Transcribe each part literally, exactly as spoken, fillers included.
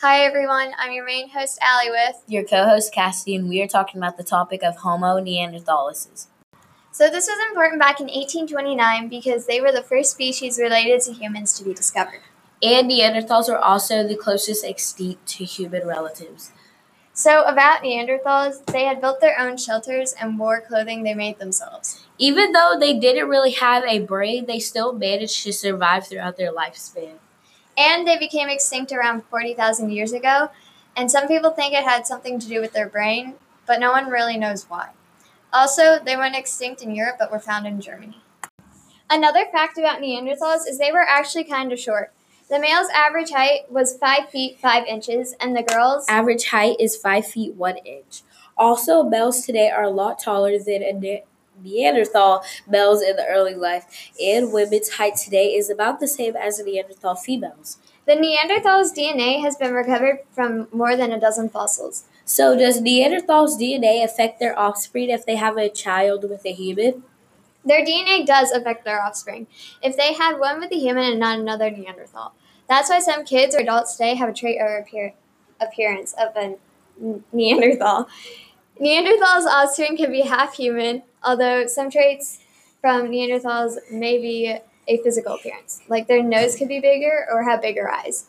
Hi everyone, I'm your main host Allie with your co-host Cassidy, and we are talking about the topic of Homo neanderthalensis. So this was important back in eighteen twenty-nine because they were the first species related to humans to be discovered. And Neanderthals are also the closest extinct to human relatives. So about Neanderthals, they had built their own shelters and wore clothing they made themselves. Even though they didn't really have a brain, they still managed to survive throughout their lifespan. And they became extinct around forty thousand years ago, and some people think it had something to do with their brain, but no one really knows why. Also, they went extinct in Europe but were found in Germany. Another fact about Neanderthals is they were actually kind of short. The male's average height was five feet five inches, and the girl's average height is five feet one inch. Also, males today are a lot taller than a ne- Neanderthal males in the early life, and women's height today is about the same as the Neanderthal females. The Neanderthals' D N A has been recovered from more than a dozen fossils. So does Neanderthals' D N A affect their offspring if they have a child with a human? Their D N A does affect their offspring if they had one with a human and not another Neanderthal. That's why some kids or adults today have a trait or appear- appearance of a Neanderthal. Neanderthals' offspring can be half human, although some traits from Neanderthals may be a physical appearance, like their nose could be bigger or have bigger eyes.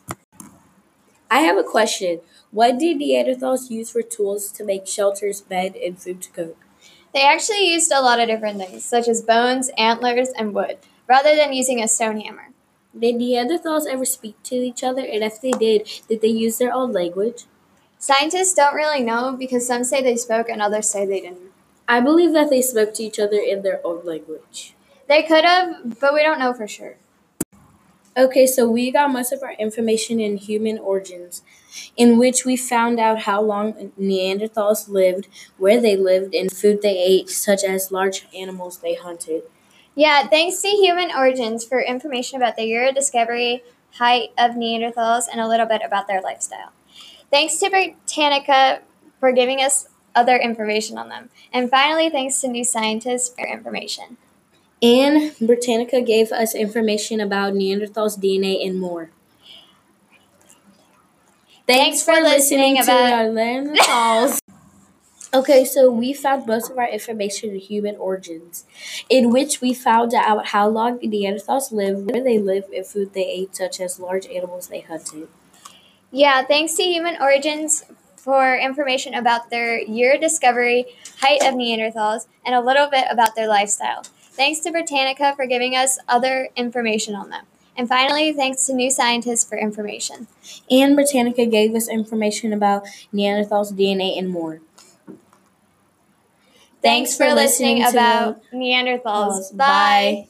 I have a question. What did Neanderthals use for tools to make shelters, bed, and food to cook? They actually used a lot of different things, such as bones, antlers, and wood, rather than using a stone hammer. Did Neanderthals ever speak to each other? And if they did, did they use their own language? Scientists don't really know because some say they spoke and others say they didn't. I believe that they spoke to each other in their own language. They could have, but we don't know for sure. Okay, so we got most of our information in Human Origins, in which we found out how long Neanderthals lived, where they lived, and food they ate, such as large animals they hunted. Yeah, thanks to Human Origins for information about the year of discovery, height of Neanderthals, and a little bit about their lifestyle. Thanks to Britannica for giving us other information on them. And finally, thanks to New Scientist for information. And Britannica gave us information about Neanderthals' D N A and more. Thanks, Thanks for, for listening, listening about Neanderthals. Okay, so we found most of our information in Human Origins, in which we found out how long the Neanderthals lived, where they lived, and food they ate, such as large animals they hunted. Yeah, thanks to Human Origins for information about their year of discovery, height of Neanderthals, and a little bit about their lifestyle. Thanks to Britannica for giving us other information on them. And finally, thanks to New Scientist for information. And Britannica gave us information about Neanderthals' D N A and more. Thanks, Thanks for, for listening, listening about Neanderthals. Bye. Bye.